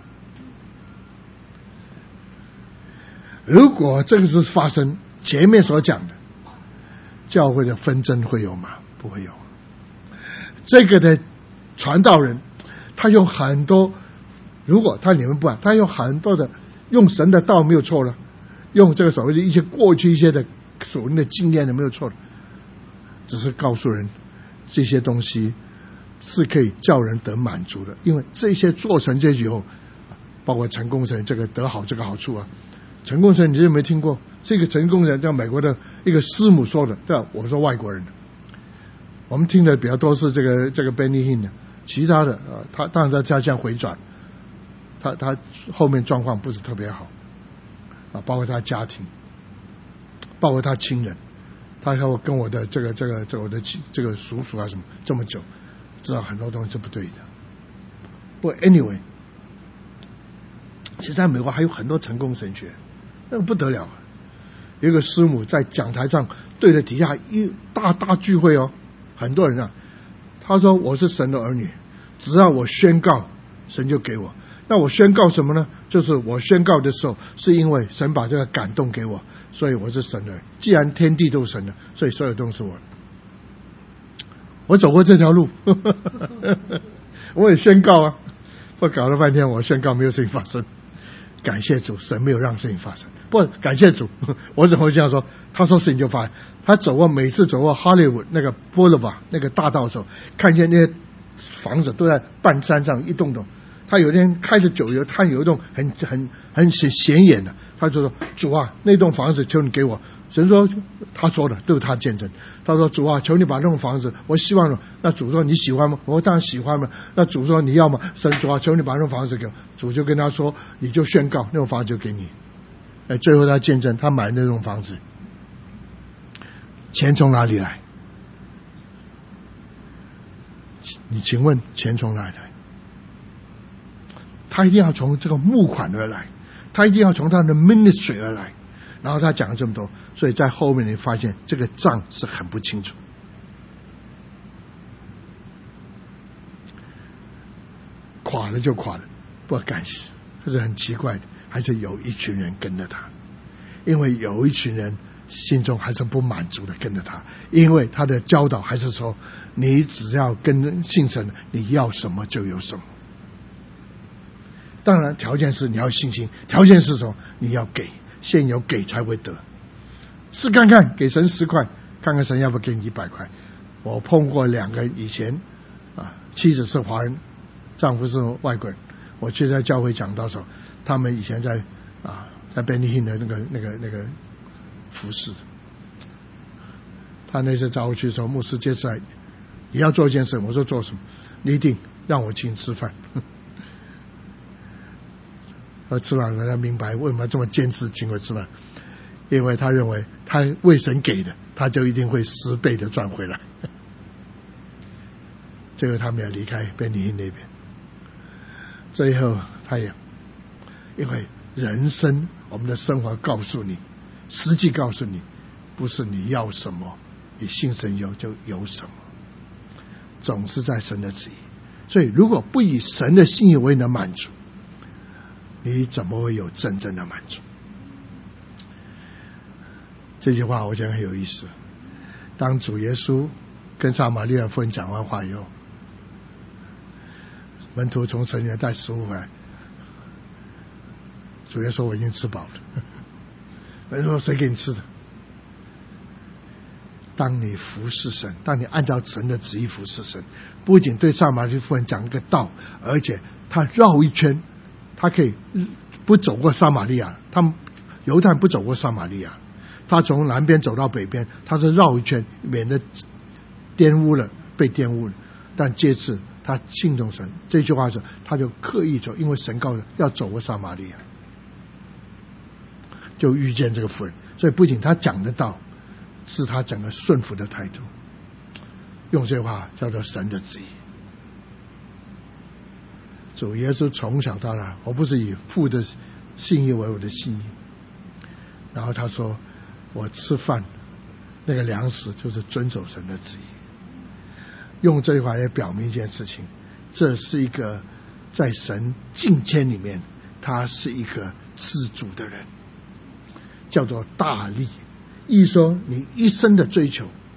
如果这个是发生前面所讲的， 教会的纷争会有吗？不会有。这个的传道人，他用很多，如果你们不管，他用很多的用神的道没有错了，用这个所谓的一些过去一些的所谓的经验的没有错了，只是告诉人这些东西是可以叫人得满足的，因为这些做成这些以后，包括成功神这个得好这个好处啊。成功神你有没有听过？这个成功人叫美国的一个师母说的，对吧？我说外国人的，我们听的比较多是这个 Benny Hinn 的，其他的他当然在家乡回转，他后面状况不是特别好啊，包括他家庭，包括他亲人，他还有跟我的这个我的这个叔叔啊什么这么久，知道很多东西是不对的。不过 anyway， 其实在美国还有很多成功神学，那个不得了啊！有一个师母在讲台上对着底下一大聚会哦，很多人啊，他说我是神的儿女，只要我宣告，神就给我。那我宣告什么呢？就是我宣告的时候，是因为神把这个感动给我，所以我是神的。既然天地都是神的，所以所有都是我的。我走过这条路，我也宣告啊。我搞了半天，我宣告没有事情发生。感谢主，神没有让事情发生。不，感谢主，我怎么会这样说？他说事情就发生。他每次走过 Hollywood 那个 Boulevard 那个大道的时候，看见那些房子都在半山上一栋栋。他有一天开着酒油，他有一栋很显眼的，他就说：“主啊，那栋房子求你给我。”神说：“他说的都是他见证。”他说：“主啊，求你把那栋房子，我希望。”那主说：“你喜欢吗？”我说：“当然喜欢嘛。”那主说：“你要吗？”神主啊，求你把那栋房子给我。主就跟他说：“你就宣告，那栋房子就给你。”最后他见证，他买那栋房子，钱从哪里来？你请问钱从哪里来？他一定要从这个募款而来，他一定要从他的 ministry 而来。然后他讲了这么多，所以在后面你发现这个账是很不清楚。垮了就垮了，不干事，这是很奇怪的。还是有一群人跟着他，因为有一群人心中还是不满足的跟着他，因为他的教导还是说，你只要跟信神，你要什么就有什么。当然条件是你要信心，条件是说你要给，先有给才会得。试看看，给神10块，看看神要不要给你100块。我碰过2个以前妻子是华人，丈夫是外国人，我去在教会讲道的时候，他们以前在Benny Hinn 的那个服侍，他那次找我去说，牧师接下来你要做一件事。我说做什么？你一定让我请吃饭。吃完了，他明白为什么这么坚持请我吃饭，因为他认为他为神给的，他就一定会10倍的赚回来。最后他们要离开Benny Hinn那边，最后他也因为人生我们的生活告诉你，实际告诉你，不是你要什么，你信神有就有什么，总是在神的旨意。所以如果不以神的心意为能满足，你怎么会有真正的满足？这句话我觉得很有意思。当主耶稣跟撒玛利亚妇人讲完话以后，门徒从城里面带食物回来，主耶稣说我已经吃饱了。人说谁给你吃的？当你服侍神，当你按照神的旨意服侍神，不仅对撒玛利亚妇人讲一个道，而且他绕一圈，他可以不走过撒玛利亚，他们犹太人不走过撒玛利亚，他从南边走到北边，他是绕一圈，免得被玷污了。但这次他信从神，这句话是他就刻意走，因为神告诉要走过撒玛利亚，就遇见这个妇人。所以不仅他讲的道，是他整个顺服的态度。用这话叫做神的旨意。主耶稣从小到大，我不是以父的心意为我的心意。然后他说，我吃饭那个粮食就是遵守神的旨意。用这句话来表明一件事情，这是一个在神境界里面，他是一个知足的人，叫做大利。意思说你一生的追求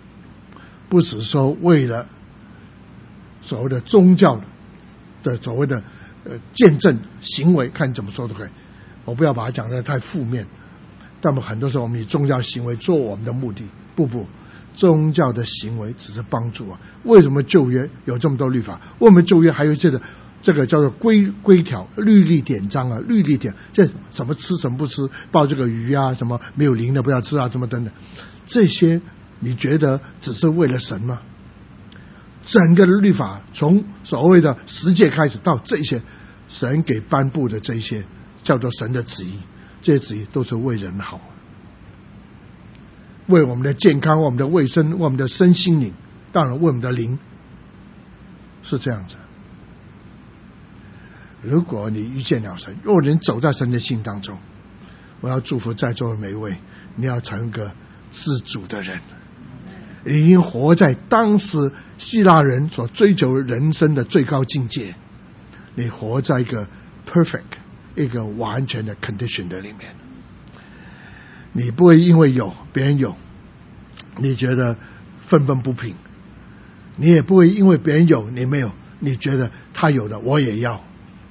不是说为了所谓的宗教的所谓的见证行为，看你怎么说都可以，我不要把它讲得太负面。但很多时候我们以宗教行为做我们的目的，不，宗教的行为只是帮助啊。为什么旧约有这么多律法？为什么旧约还有这个叫做规条、律例典章啊？律例典，这什么吃什么不吃，报这个鱼啊，什么没有鳞的不要吃啊，什么等等，这些你觉得只是为了神吗？整个的律法从所谓的十诫开始到这些神给颁布的这些叫做神的旨意，这些旨意都是为人好，为我们的健康，为我们的卫生，为我们的身心灵，当然为我们的灵，是这样子。如果你遇见了神，如果你走在神的心当中，我要祝福在座的每一位，你要成为一个自主的人，你已经活在当时希腊人所追求人生的最高境界，你活在一个 perfect 一个完全的 condition 的里面，你不会因为有别人有你觉得愤愤不平，你也不会因为别人有你没有你觉得他有的我也要，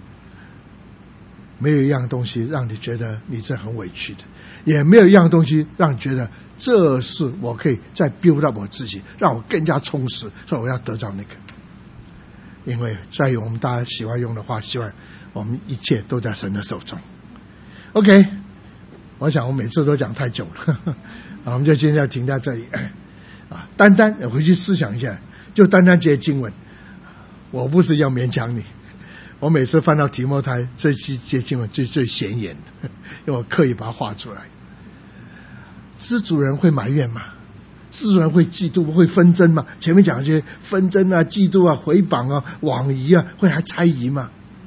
没有一样东西让你觉得你是很委屈的，也没有一样东西让你觉得这是我可以再 build up 我自己，让我更加充实，所以我要得到那个。因为在于我们大家喜欢用的话，希望我们一切都在神的手中。 OK， 我想我每次都讲太久了我们就今天要停在这里单单回去思想一下，就单单这些经文，我不是要勉强你，我每次翻到提摩太这些经文最显眼的，因为我刻意把它画出来。知足人会埋怨吗？知足人会嫉妒会纷争吗？前面讲这些纷争啊、嫉妒啊、毁谤啊、妄疑啊，会还猜疑吗？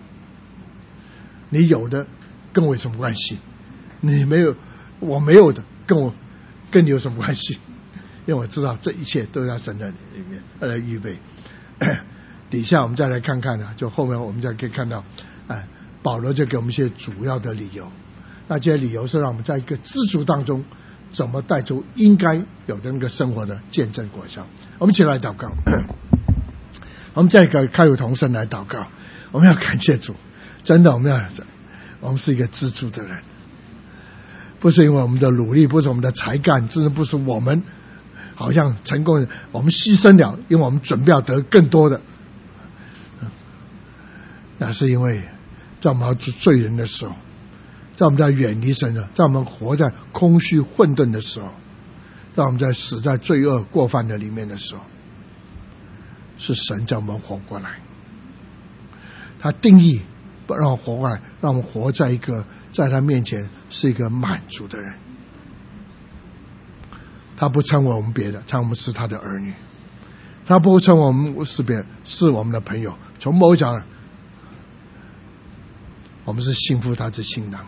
你有的跟我有什么关系？你没有，我没有的跟你有什么关系？因为我知道这一切都在神的里面来预备。底下我们再来看看就后面我们再可以看到保罗就给我们一些主要的理由，那这些理由是让我们在一个知足当中怎么带出应该有的那个生活的见证果效。我们一起来祷告我们再开口同声来祷告，我们要感谢主，真的我们是一个知足的人，不是因为我们的努力，不是我们的才干，真的不是我们好像成功人，我们牺牲了，因为我们准备要得更多的，那是因为在我们要做罪人的时候，在我们在远离神的，在我们活在空虚混沌的时候，在我们在死在罪恶过犯的里面的时候，是神叫我们活过来，他定义让我活过来，让我们活在一个在他面前是一个满足的人。他不称我们别的，称我们是他的儿女，他不称我们是别人，是我们的朋友。从某角呢，我们是信服他的新郎。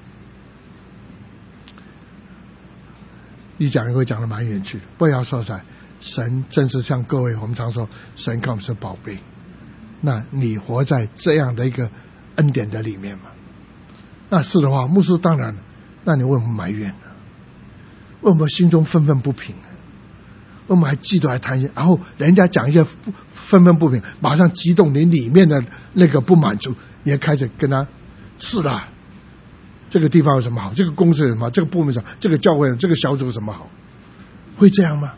一讲会讲得蛮远去的，不要说在神真是像各位我们常说神看我们是宝贝，那你活在这样的一个恩典的里面吗？那是的话，牧师当然，那你为什么埋怨呢？为什么心中愤愤不平？为什么还嫉妒还贪心？然后人家讲一些愤愤不平，马上激动你里面的那个不满足，你也开始跟他是的，这个地方有什么好？这个公司有什么好？这个部门什么？这个教会这个小组有什么好？会这样吗？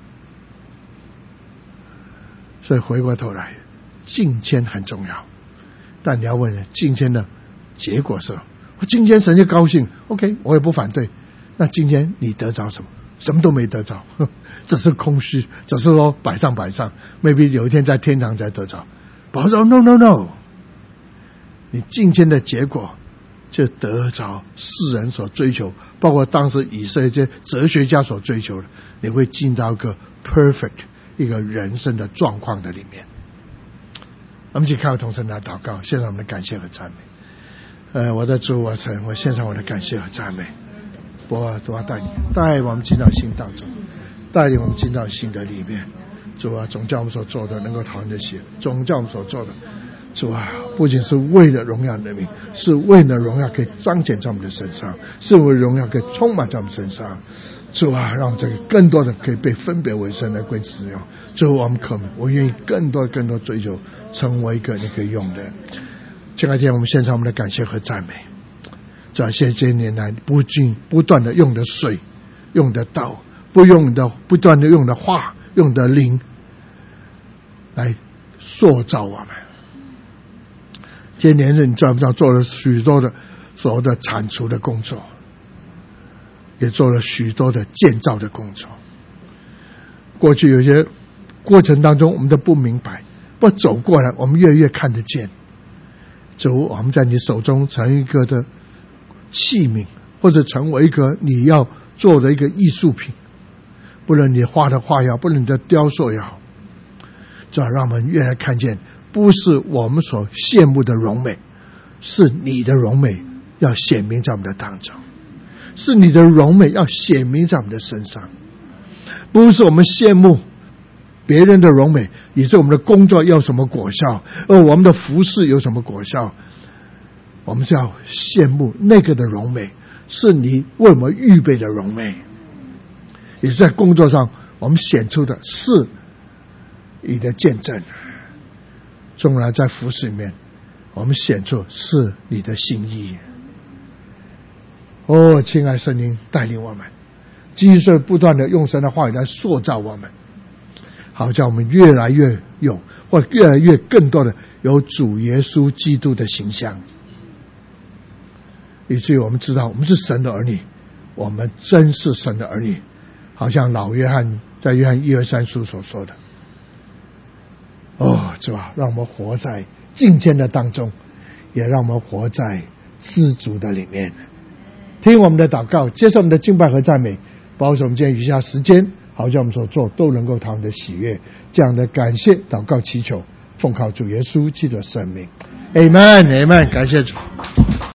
所以回过头来，敬虔很重要，但你要问敬虔的结果是什么？我敬虔神就高兴 ，OK， 我也不反对。那今天你得着什么？什么都没得着，只是空虚，只是说摆上，maybe 有一天在天堂才得着。保罗说 No， 你敬虔的结果就得着世人所追求，包括当时以色列这些哲学家所追求的，你会进到一个 perfect 一个人生的状况的里面。我们一起开口同声来祷告，献上我们的感谢和赞美。我的主，我献上我的感谢和赞美。主啊，带我们进到心当中，带领我们进到心的里面。主啊，总叫我们所做的能够讨人的喜，总叫我们所做的，主啊，不仅是为了荣耀你的名，是为了荣耀可以彰显在我们的身上，是为了荣耀可以充满在我们身上。 主啊，让这个更多的可以被分别为圣来归使用。主，我愿意更多追求成为一个你可以用的。这两天我们献上我们的感谢和赞美。主啊，谢谢这些年来不断的用的水，用的道，不断的用的话，用的灵来塑造我们。今年你知不知道做了许多的所有的铲除的工作，也做了许多的建造的工作。过去有些过程当中我们都不明白，不走过来我们越来越看得见。主，我们在你手中成一个的器皿，或者成为一个你要做的一个艺术品，不论你画的画也好，不论你的雕塑也好，主要让我们越来看见，不是我们所羡慕的荣美，是你的荣美要显明在我们的当中，是你的荣美要显明在我们的身上，不是我们羡慕别人的荣美，以致我们的工作要什么果效，我们的服事有什么果效。我们是要羡慕那个的荣美，是你为我们预备的荣美，也是在工作上我们显出的是你的见证。纵然在服事里面我们显出是你的心意。亲爱圣灵带领我们，继续不断的用神的话语来塑造我们，好叫我们越来越有，或越来越更多的有主耶稣基督的形象，以至于我们知道我们是神的儿女，我们真是神的儿女，好像老约翰在约翰1-2-3书所说的。主啊，让我们活在敬虔的当中，也让我们活在知足的里面。听我们的祷告，接受我们的敬拜和赞美，保守我们今天余下时间，好叫我们所做都能够讨你的喜悦。这样的感谢祷告祈求，奉靠主耶稣基督的圣名， Amen， 感谢主。